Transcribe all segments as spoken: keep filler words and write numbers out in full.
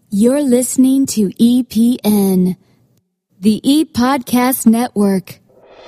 You're listening to E P N, the E-Podcast Network.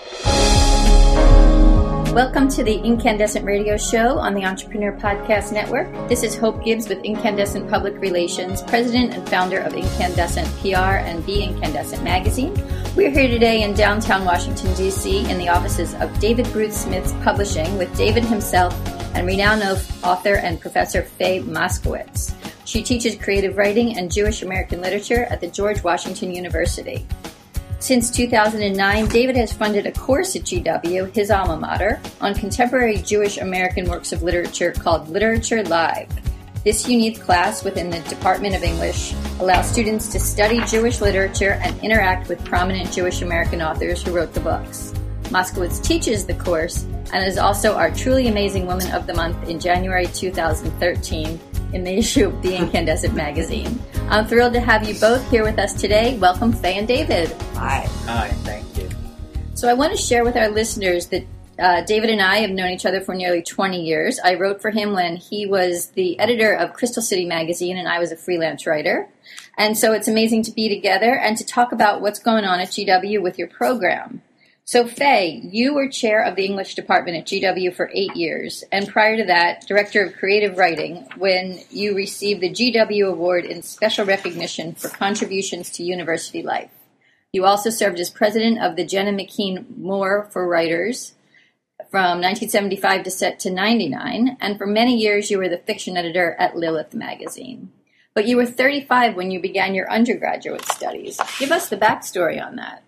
Welcome to the Incandescent Radio Show on the Entrepreneur Podcast Network. This is Hope Gibbs with Incandescent Public Relations, president and founder of Incandescent P R and Be Incandescent Magazine. We're here today in downtown Washington, D C in the offices of David Bruce Smith's Publishing with David himself and renowned author and professor Faye Moskowitz. She teaches creative writing and Jewish American literature at the George Washington University. Since two thousand nine, David has funded a course at G W, his alma mater, on contemporary Jewish American works of literature called Literature Live. This unique class within the Department of English allows students to study Jewish literature and interact with prominent Jewish American authors who wrote the books. Moskowitz teaches the course and is also our Truly Amazing Woman of the Month in January two thousand thirteen in the issue of The Incandescent Magazine. I'm thrilled to have you both here with us today. Welcome, Faye and David. Hi. Hi, thank you. So I want to share with our listeners that uh, David and I have known each other for nearly twenty years. I wrote for him when he was the editor of Crystal City Magazine and I was a freelance writer. And so it's amazing to be together and to talk about what's going on at G W with your program. So, Faye, you were chair of the English department at G W for eight years, and prior to that, director of creative writing, when you received the G W Award in special recognition for contributions to university life. You also served as president of the Jenna McKean Moore for Writers from nineteen seventy-five to ninety-nine, and for many years you were the fiction editor at Lilith magazine. But you were thirty-five when you began your undergraduate studies. Give us the backstory on that.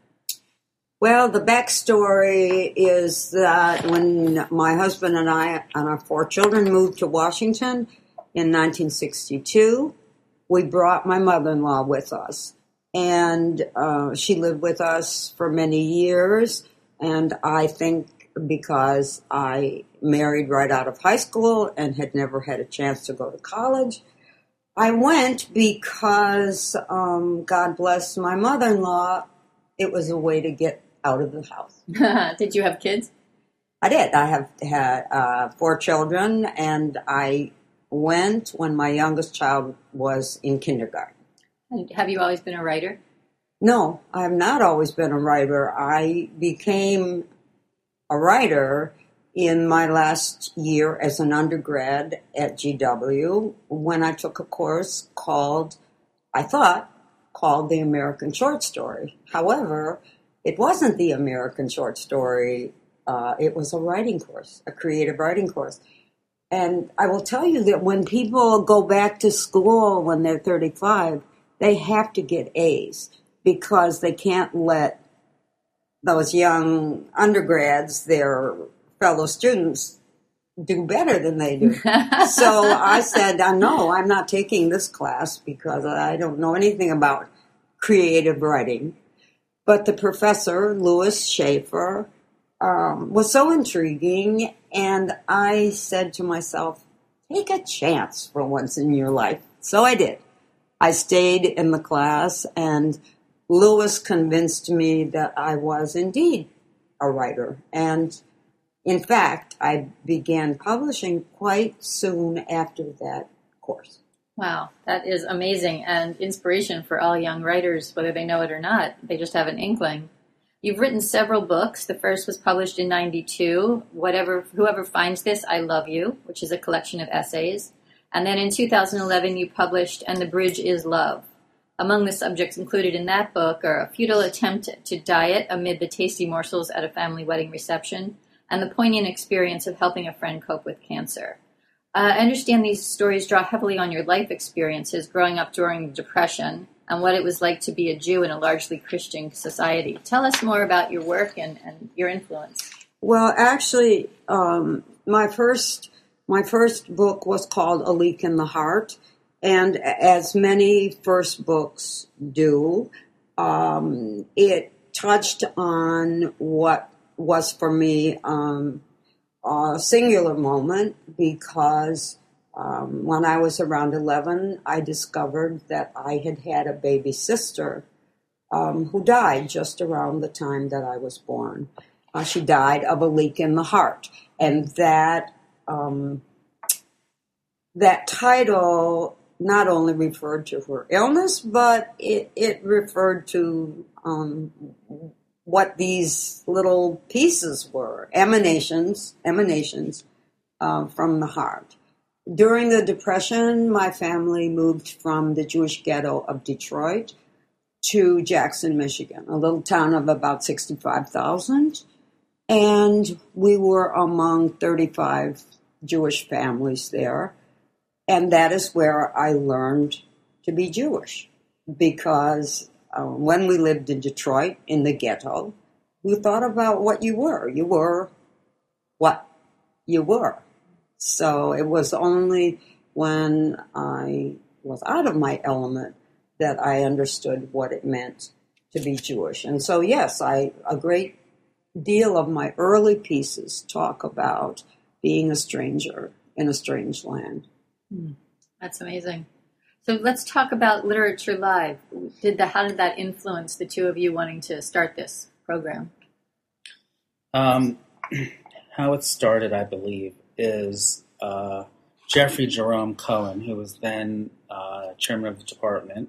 Well, the backstory is that when my husband and I and our four children moved to Washington in nineteen sixty-two, we brought my mother-in-law with us. And uh, she lived with us for many years. And I think because I married right out of high school and had never had a chance to go to college, I went because, um, God bless my mother-in-law, it was a way to get out of the house. Did you have kids? I did. I have had uh, four children, and I went when my youngest child was in kindergarten. Have you always been a writer? No, I have not always been a writer. I became a writer in my last year as an undergrad at G W when I took a course called, I thought, called the American Short Story. However, it wasn't the American Short Story. Uh, it was a writing course, a creative writing course. And I will tell you that when people go back to school when they're thirty-five, they have to get A's because they can't let those young undergrads, their fellow students, do better than they do. So I said, uh, no, I'm not taking this class because I don't know anything about creative writing. But the professor, Louis Schaefer, um, was so intriguing, and I said to myself, take a chance for once in your life. So I did. I stayed in the class, and Louis convinced me that I was indeed a writer. And in fact, I began publishing quite soon after that course. Wow, that is amazing and inspiration for all young writers, whether they know it or not. They just have an inkling. You've written several books. The first was published in ninety-two, Whatever, Whoever Finds This, I Love You, which is a collection of essays. And then in two thousand eleven, you published And the Bridge is Love. Among the subjects included in that book are a futile attempt to diet amid the tasty morsels at a family wedding reception, and the poignant experience of helping a friend cope with cancer. Uh, I understand these stories draw heavily on your life experiences growing up during the Depression and what it was like to be a Jew in a largely Christian society. Tell us more about your work and, and your influence. Well, actually, um, my first my first book was called A Leak in the Heart, and as many first books do, um, it touched on what was for me um, a singular moment because um, when I was around eleven, I discovered that I had had a baby sister um, who died just around the time that I was born. Uh, she died of a leak in the heart, and that um, that title not only referred to her illness, but it, it referred to um, what these little pieces were, emanations, emanations uh, from the heart. During the Depression, my family moved from the Jewish ghetto of Detroit to Jackson, Michigan, a little town of about sixty-five thousand. And we were among thirty-five Jewish families there. And that is where I learned to be Jewish. Because uh, when we lived in Detroit, in the ghetto, you thought about what you were. You were what you were. So it was only when I was out of my element that I understood what it meant to be Jewish. And so, yes, I a great deal of my early pieces talk about being a stranger in a strange land. Mm, that's amazing. So let's talk about Literature Live. Did the, how did that influence the two of you wanting to start this program? Um, how it started, I believe, is uh, Jeffrey Jerome Cohen, who was then uh, chairman of the department.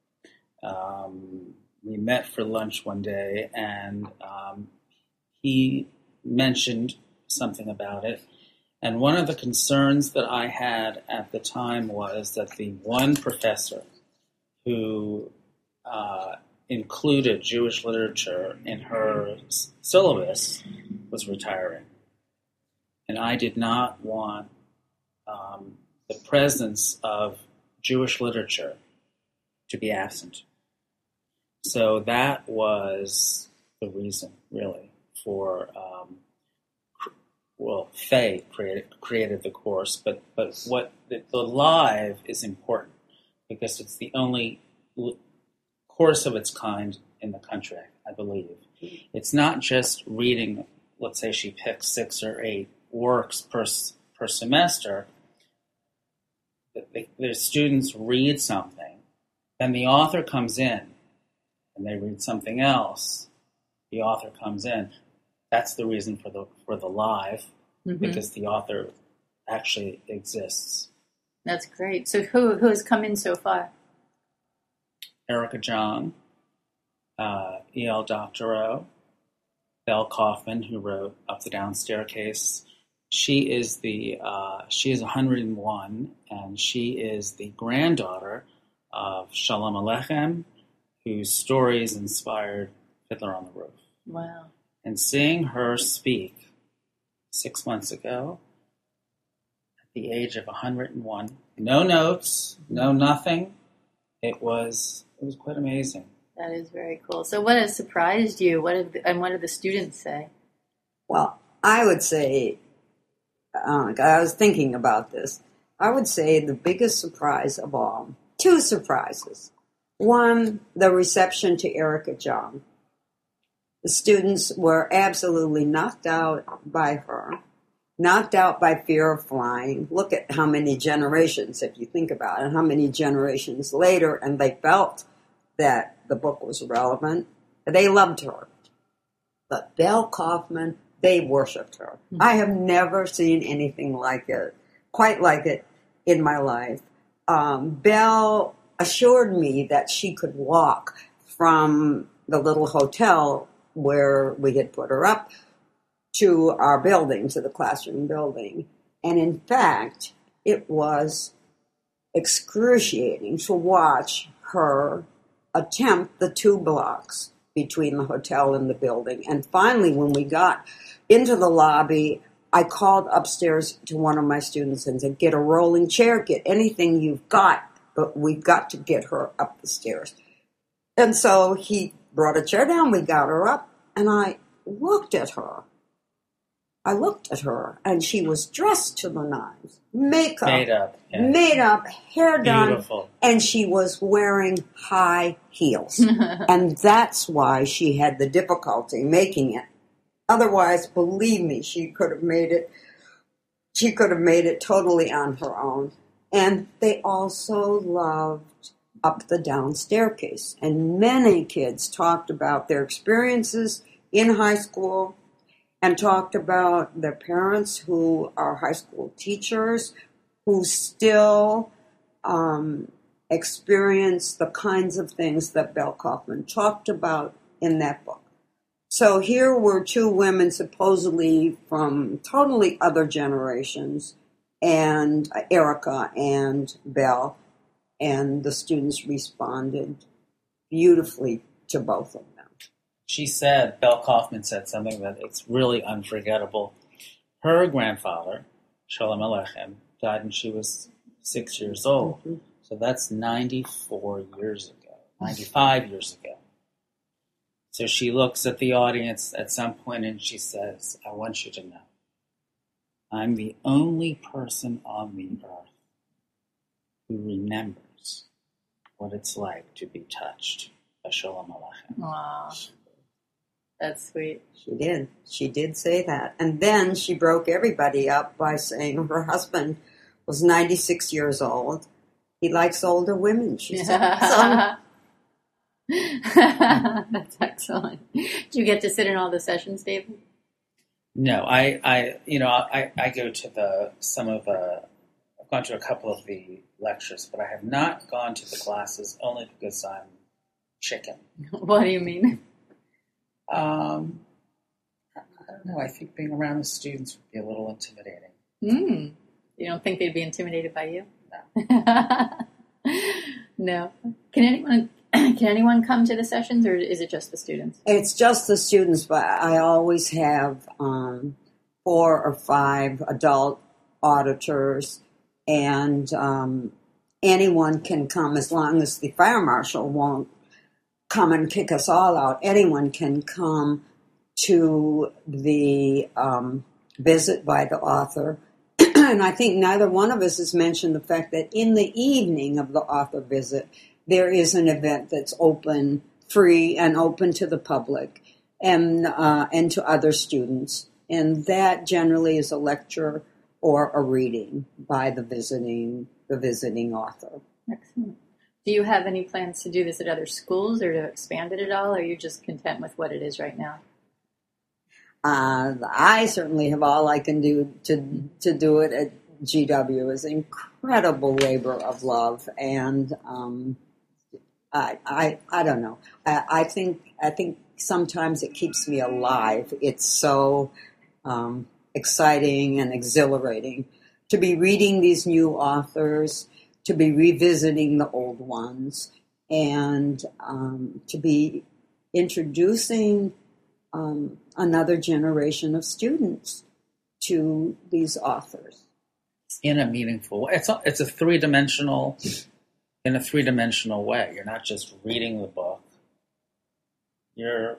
Um, we met for lunch one day, and um, he mentioned something about it. And one of the concerns that I had at the time was that the one professor who uh, included Jewish literature in her s- syllabus was retiring. And I did not want um, the presence of Jewish literature to be absent. So that was the reason, really, for, um, well, Faye created, created the course, but, but what the, the live is important because it's the only l- course of its kind in the country, I believe. It's not just reading, let's say she picks six or eight works per, per semester. The, the students read something, then the author comes in, and they read something else, the author comes in. That's the reason for the for the live, mm-hmm. because the author actually exists. That's great. So who who has come in so far? Erica Jong, uh, E L. Doctorow, Belle Kaufman, who wrote Up the Down Staircase. She is the uh, she is one hundred and one, and she is the granddaughter of Shalom Aleichem, whose stories inspired Fiddler on the Roof. Wow. And seeing her speak six months ago, at the age of one hundred and one, no notes, no nothing, it was it was quite amazing. That is very cool. So what has surprised you? What did the, and what did the students say? Well, I would say, uh, I was thinking about this, I would say the biggest surprise of all, two surprises. One, the reception to Erica Jong. The students were absolutely knocked out by her, knocked out by fear of flying. Look at how many generations, if you think about it, how many generations later, and they felt that the book was relevant. They loved her. But Belle Kaufman, they worshipped her. Mm-hmm. I have never seen anything like it, quite like it in my life. Um, Belle assured me that she could walk from the little hotel where we had put her up to our building, to the classroom building. And in fact, it was excruciating to watch her attempt the two blocks between the hotel and the building. And finally, when we got into the lobby, I called upstairs to one of my students and said, get a rolling chair, get anything you've got, but we've got to get her up the stairs. And so he brought a chair down, we got her up, and I looked at her. I looked at her, and she was dressed to the nines. Makeup. Made up. Yeah. Made up, hair done. Beautiful. And she was wearing high heels. And that's why she had the difficulty making it. Otherwise, believe me, she could have made it, she could have made it totally on her own. And they also loved Up the Down Staircase. And many kids talked about their experiences in high school and talked about their parents who are high school teachers who still um, experience the kinds of things that Belle Kaufman talked about in that book. So here were two women supposedly from totally other generations, and Erica and Belle, and the students responded beautifully to both of them. She said, Belle Kaufman said something that it's really unforgettable. Her grandfather, Sholem Aleichem, died when she was six years old. Mm-hmm. So that's ninety-four years ago, ninety-five years ago. So she looks at the audience at some point and she says, I want you to know, I'm the only person on the earth who remembers what it's like to be touched by Sholem Aleichem. Wow. That's sweet. She did. She did say that. And then she broke everybody up by saying her husband was ninety-six years old. He likes older women, she said. So, that's excellent. Did you get to sit in all the sessions, David? No, I, I you know, I, I go to the, some of the, I've gone to a couple of the lectures, but I have not gone to the classes only because I'm chicken. What do you mean? Um, I don't know. I think being around the students would be a little intimidating. Mm. You don't think they'd be intimidated by you? No. No. Can anyone can anyone come to the sessions, or is it just the students? It's just the students, but I always have um, four or five adult auditors, and um, anyone can come as long as the fire marshal won't come and kick us all out. Anyone can come to the um, visit by the author. And I think neither one of us has mentioned the fact that in the evening of the author visit, there is an event that's open, free, and open to the public and uh, and to other students. And that generally is a lecture or a reading by the visiting the visiting author. Excellent. Do you have any plans to do this at other schools or to expand it at all, or are you just content with what it is right now? Uh, I certainly have all I can do to to do it at G W. It's an incredible labor of love, and um, I, I I don't know. I, I think I think sometimes it keeps me alive. It's so um, exciting and exhilarating to be reading these new authors, to be revisiting the old ones, and um, to be introducing um, another generation of students to these authors. In a meaningful way. It's a, it's a three-dimensional, in a three-dimensional way. You're not just reading the book. You're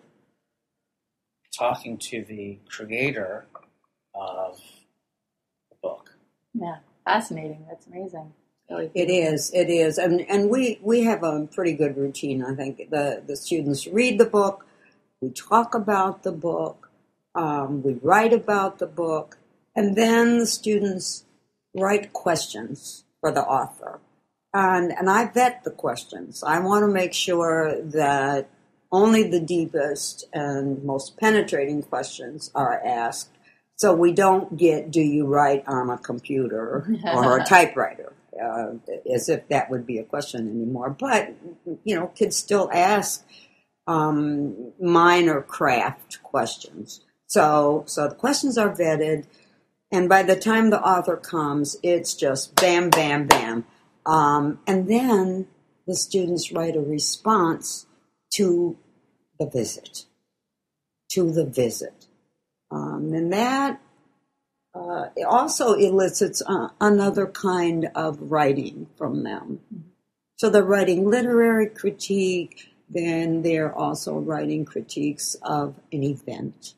talking to the creator of the book. Yeah, fascinating. That's amazing. Really It is, it is. And and we, we have a pretty good routine, I think. The, the students read the book, we talk about the book, um, we write about the book, and then the students write questions for the author. And, and I vet the questions. I want to make sure that only the deepest and most penetrating questions are asked, so we don't get, do you write on a computer or a typewriter? Uh, as if that would be a question anymore. But, you know, kids still ask um, minor craft questions. So, so the questions are vetted, and by the time the author comes, it's just bam, bam, bam. Um, and then the students write a response to the visit, to the visit. Um, and that Uh, it also elicits uh, another kind of writing from them. So they're writing literary critique, then they're also writing critiques of an event.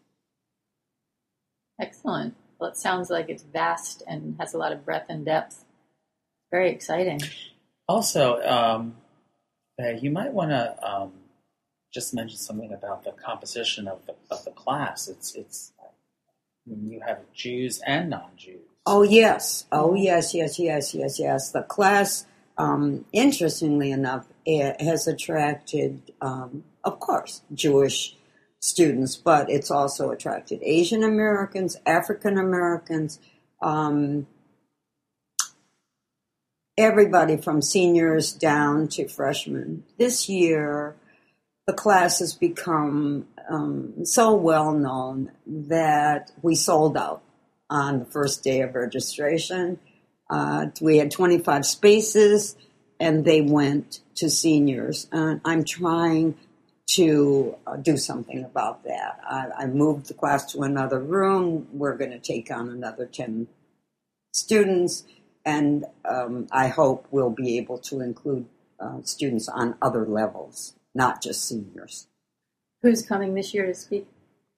Excellent. Well, it sounds like it's vast and has a lot of breadth and depth. Very exciting. Also, um, uh, you might want to um, just mention something about the composition of the of the class. It's it's you have Jews and non-Jews. Oh yes, oh yes, yes, yes, yes, yes. The class, um, interestingly enough, it has attracted, um, of course, Jewish students, but it's also attracted Asian Americans, African Americans, um, everybody from seniors down to freshmen. This year, the class has become um, so well known that we sold out on the first day of registration. Uh, we had twenty-five spaces, and they went to seniors. And I'm trying to uh, do something about that. I, I moved the class to another room. We're going to take on another ten students, and um, I hope we'll be able to include uh, students on other levels, not just seniors. Who's coming this year to speak?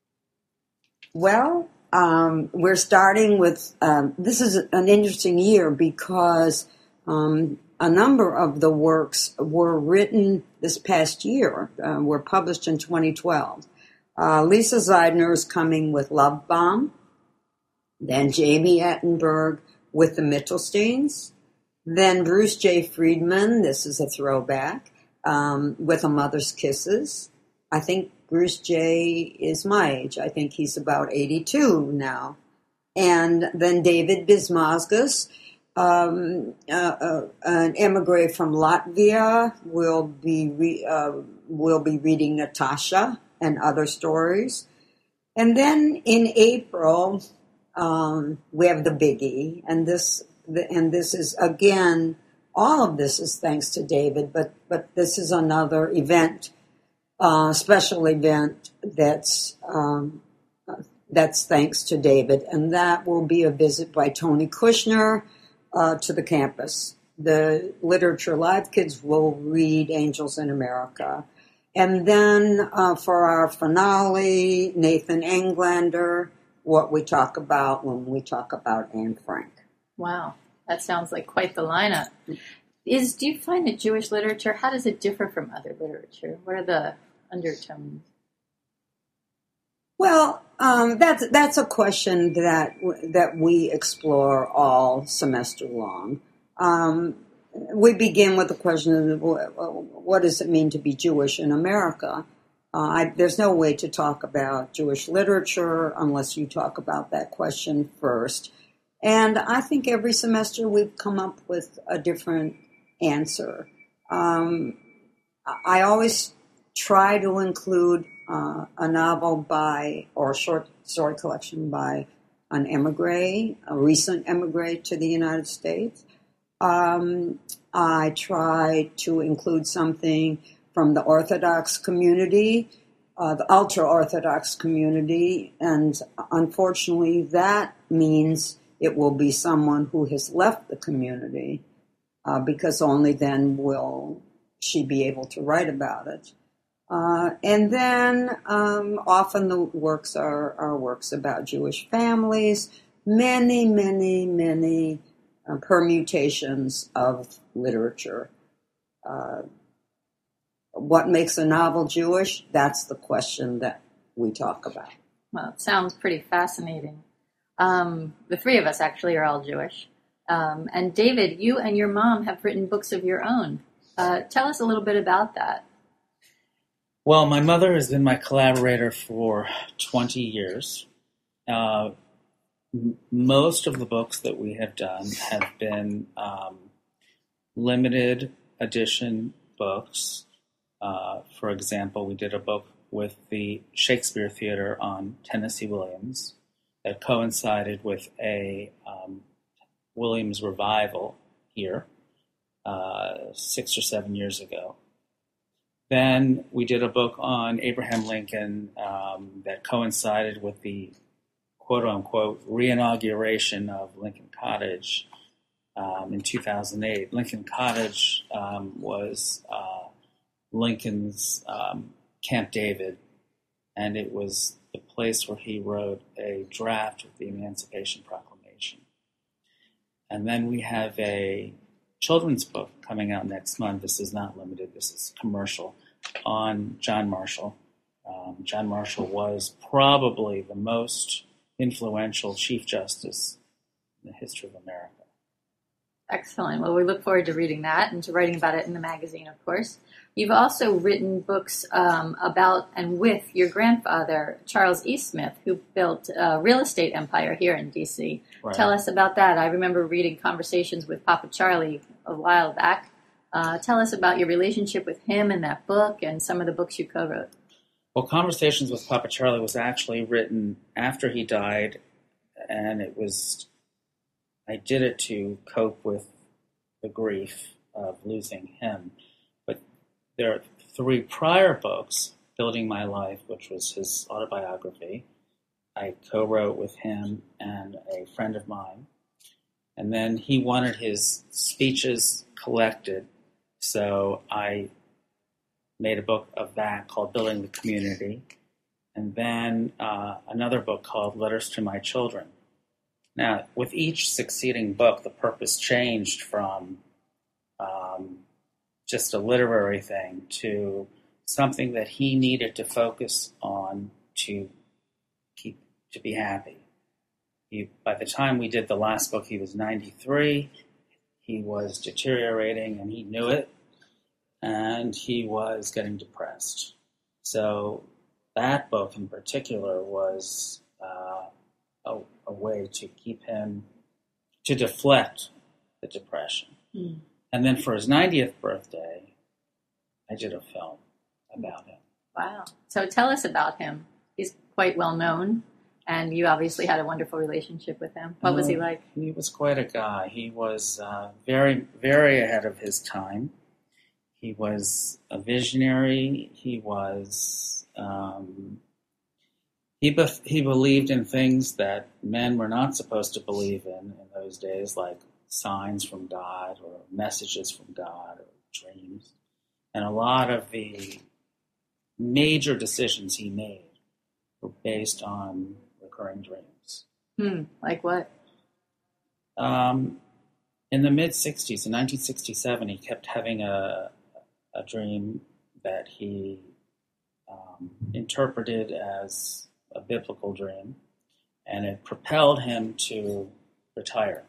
Well, um, we're starting with, um, this is an interesting year because um, a number of the works were written this past year, uh, were published in twenty twelve. Uh, Lisa Zeidner is coming with Love Bomb, then Jamie Attenberg with The Mittelsteins, then Bruce J. Friedman, this is a throwback, um, with A Mother's Kisses. I think Bruce J. is my age. I think he's about eighty-two now. And then David Bismazgas, um, uh, uh, an emigre from Latvia, will be re- uh, will be reading Natasha and other stories. And then in April, um, we have the biggie, and this the, and this is again, all of this is thanks to David, but but this is another event. Uh, special event that's um, uh, that's thanks to David, and that will be a visit by Tony Kushner uh, to the campus. The Literature Live kids will read Angels in America. And then uh, for our finale, Nathan Englander, what we talk about when we talk about Anne Frank. Wow, that sounds like quite the lineup. Is do you find that Jewish literature, how does it differ from other literature? What are the undertones? Well, um, that's that's a question that that we explore all semester long. Um, we begin with the question of what does it mean to be Jewish in America? Uh, I, there's no way to talk about Jewish literature unless you talk about that question first. And I think every semester we've come up with a different answer. Um, I always try to include uh, a novel by, or a short story collection by an emigre, a recent emigre to the United States. Um, I try to include something from the Orthodox community, uh, the ultra-Orthodox community, and unfortunately that means it will be someone who has left the community, uh, because only then will she be able to write about it. Uh, and then um, often the works are, are works about Jewish families, many, many, many uh, permutations of literature. Uh, what makes a novel Jewish? That's the question that we talk about. Well, it sounds pretty fascinating. Um, the three of us actually are all Jewish. Um, and David, you and your mom have written books of your own. Uh, tell us a little bit about that. Well, my mother has been my collaborator for twenty years. Uh, m- most of the books that we have done have been um, limited edition books. Uh, for example, we did a book with the Shakespeare Theater on Tennessee Williams that coincided with a um, Williams revival here uh, six or seven years ago. Then we did a book on Abraham Lincoln um, that coincided with the quote-unquote re-inauguration of Lincoln Cottage um, in two thousand eight. Lincoln Cottage um, was uh, Lincoln's um, Camp David, and it was the place where he wrote a draft of the Emancipation Proclamation. And then we have a children's book coming out next month. This is not limited, this is commercial, on John Marshall. Um, John Marshall was probably the most influential Chief Justice in the history of America. Excellent. Well, we look forward to reading that and to writing about it in the magazine, of course. You've also written books um, about and with your grandfather, Charles E. Smith, who built a real estate empire here in D C. Right. Tell us about that. I remember reading Conversations with Papa Charlie a while back. Uh, tell us about your relationship with him and that book and some of the books you co-wrote. Well, Conversations with Papa Charlie was actually written after he died, and it was, I did it to cope with the grief of losing him. But there are three prior books, Building My Life, which was his autobiography, I co-wrote with him and a friend of mine. And then he wanted his speeches collected, so I made a book of that called Building the Community, and then uh, another book called Letters to My Children. Now, with each succeeding book, the purpose changed from um, just a literary thing to something that he needed to focus on to keep to be happy. He, by the time we did the last book, he was ninety-three. He was deteriorating, and he knew it. And he was getting depressed. So that book in particular was uh, a, a way to keep him, to deflect the depression. Mm. And then for his ninetieth birthday, I did a film about him. Wow. So tell us about him. He's quite well known, and you obviously had a wonderful relationship with him. What uh, was he like? He was quite a guy. He was uh, very, very ahead of his time. He was a visionary. He was, um, he be- he believed in things that men were not supposed to believe in in those days, like signs from God or messages from God or dreams. And a lot of the major decisions he made were based on recurring dreams. Hmm, like what? Um, in the mid-sixties, in nineteen sixty-seven, he kept having a a dream that he um, interpreted as a biblical dream, and it propelled him to retire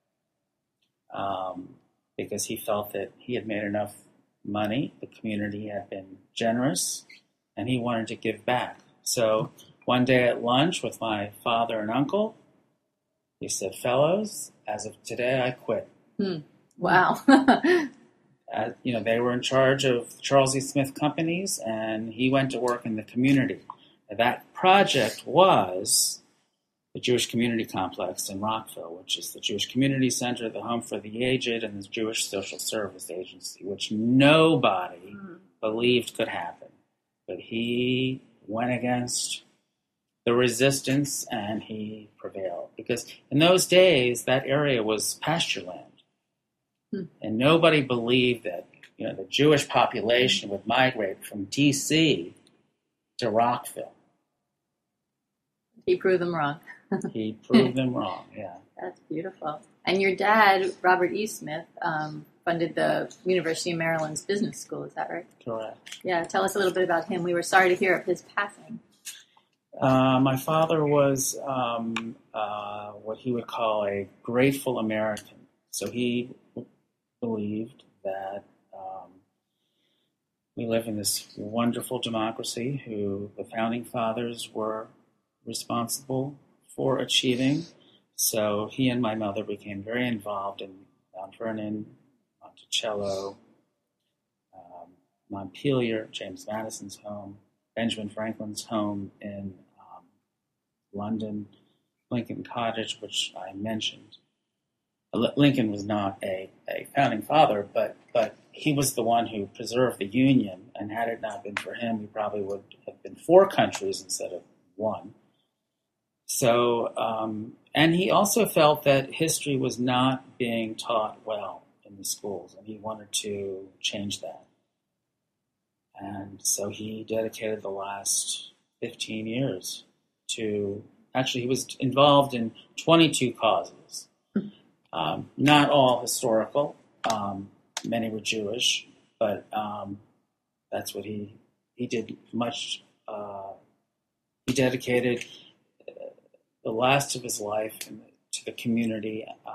um, because he felt that he had made enough money, the community had been generous, and he wanted to give back. So one day at lunch with my father and uncle, he said, "Fellows, as of today, I quit." Hmm. Wow. Uh, you know, they were in charge of Charles E. Smith Companies, and he went to work in the community. That project was the Jewish Community Complex in Rockville, which is the Jewish Community Center, the Home for the Aged, and the Jewish Social Service Agency, which nobody mm. believed could happen. But he went against the resistance, and he prevailed. Because in those days, that area was pasture land. And nobody believed that, you know, the Jewish population would migrate from D C to Rockville. He proved them wrong. He proved them wrong, yeah. That's beautiful. And your dad, Robert E. Smith, um, funded the University of Maryland's business school, is that right? Correct. Yeah, tell us a little bit about him. We were sorry to hear of his passing. Uh, my father was um, uh, what he would call a grateful American. So he believed that um, we live in this wonderful democracy who the founding fathers were responsible for achieving. So he and my mother became very involved in Mount Vernon, Monticello, um, Montpelier, James Madison's home, Benjamin Franklin's home in um, London, Lincoln Cottage, which I mentioned. Lincoln was not a, a founding father, but but he was the one who preserved the Union, and had it not been for him, we probably would have been four countries instead of one. So, um, and he also felt that history was not being taught well in the schools, and he wanted to change that. And so he dedicated the last fifteen years to, actually he was involved in twenty-two causes. Um, not all historical. Um, many were Jewish, but um, that's what he he did. Much uh, he dedicated the last of his life in, to the community uh,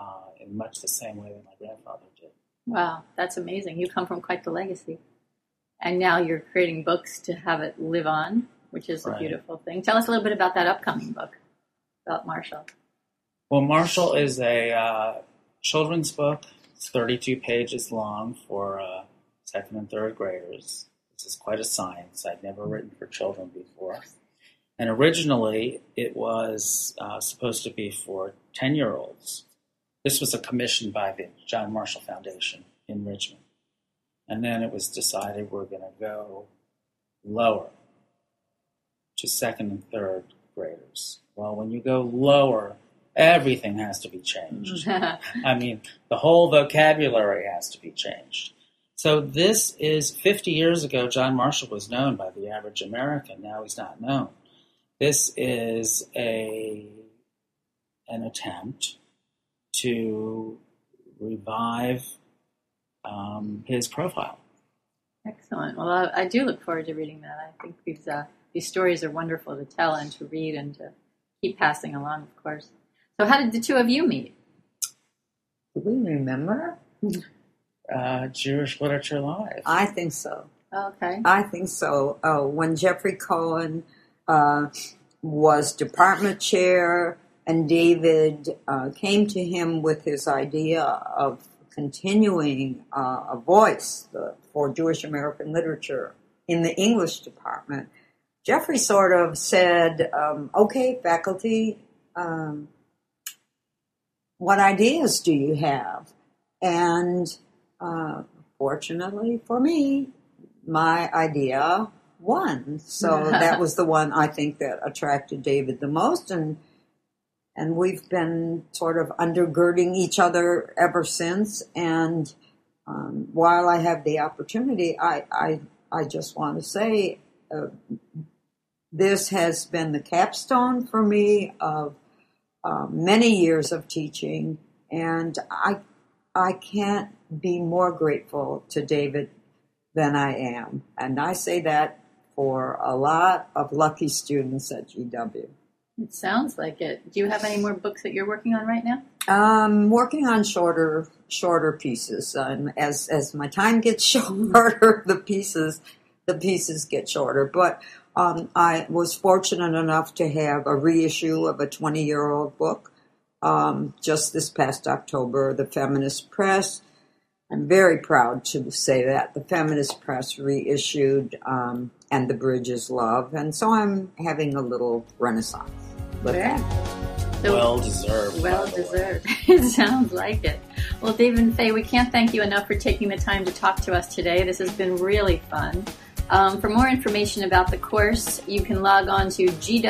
in much the same way that my grandfather did. Wow, that's amazing. You come from quite the legacy. And now you're creating books to have it live on, which is Right. a beautiful thing. Tell us a little bit about that upcoming book about Marshall. Well, Marshall is a uh, children's book. It's thirty-two pages long for uh, second and third graders. This is quite a science. I'd never written for children before. And originally, it was uh, supposed to be for ten-year-olds. This was a commission by the John Marshall Foundation in Richmond. And then it was decided we're going to go lower to second and third graders. Well, when you go lower, everything has to be changed. I mean, the whole vocabulary has to be changed. So this is, fifty years ago, John Marshall was known by the average American. Now he's not known. This is a an attempt to revive um, his profile. Excellent. Well, I, I do look forward to reading that. I think these uh, these stories are wonderful to tell and to read and to keep passing along, of course. So how did the two of you meet? Do we remember? Uh, Jewish Literature Live. I think so. Okay. I think so. Uh, when Jeffrey Cohen uh, was department chair and David uh, came to him with his idea of continuing uh, a voice the, for Jewish American literature in the English department, Jeffrey sort of said, um, okay, faculty, um, what ideas do you have? And uh, fortunately for me, my idea won. So that was the one I think that attracted David the most. And and we've been sort of undergirding each other ever since. And um, while I have the opportunity, I, I, I just want to say uh, this has been the capstone for me of uh, many years of teaching. And I, I can't be more grateful to David than I am. And I say that for a lot of lucky students at G W. It sounds like it. Do you have any more books that you're working on right now? Um, working on shorter, shorter pieces. Um, as as my time gets shorter, the pieces, the pieces get shorter. But um, I was fortunate enough to have a reissue of a twenty-year-old book um, just this past October. The Feminist Press. I'm very proud to say that the Feminist Press reissued um, And the Bridge is Love, and so I'm having a little renaissance with Very that. So, well deserved. well deserved. It sounds like it. Well, David and Faye, we can't thank you enough for taking the time to talk to us today. This has been really fun. Um, for more information about the course, you can log on to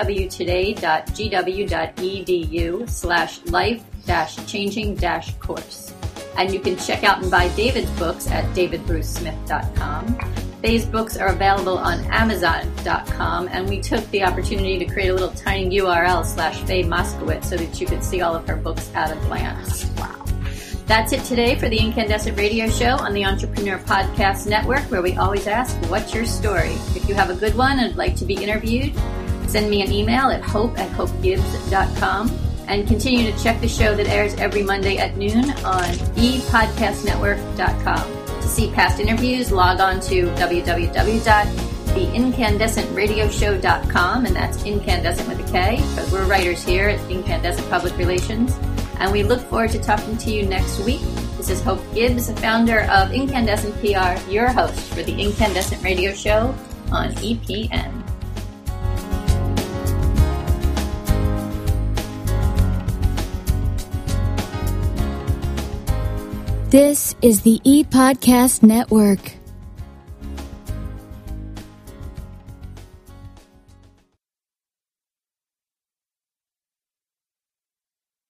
gwtoday.gw.edu slash life dash changing dash course. And you can check out and buy David's books at david bruce smith dot com. Faye's books are available on amazon dot com, and we took the opportunity to create a little tiny U R L slash Faye Moskowitz so that you could see all of her books at a glance. Wow. That's it today for the Incandescent Radio Show on the Entrepreneur Podcast Network, where we always ask, what's your story? If you have a good one and would like to be interviewed, send me an email at hope at hope gibbs dot com. And continue to check the show that airs every Monday at noon on e podcast network dot com. To see past interviews, log on to w w w dot the incandescent radio show dot com, and that's incandescent with a K, because we're writers here at Incandescent Public Relations. And we look forward to talking to you next week. This is Hope Gibbs, founder of Incandescent P R, your host for the Incandescent Radio Show on E P N. This is the ePodcast Network.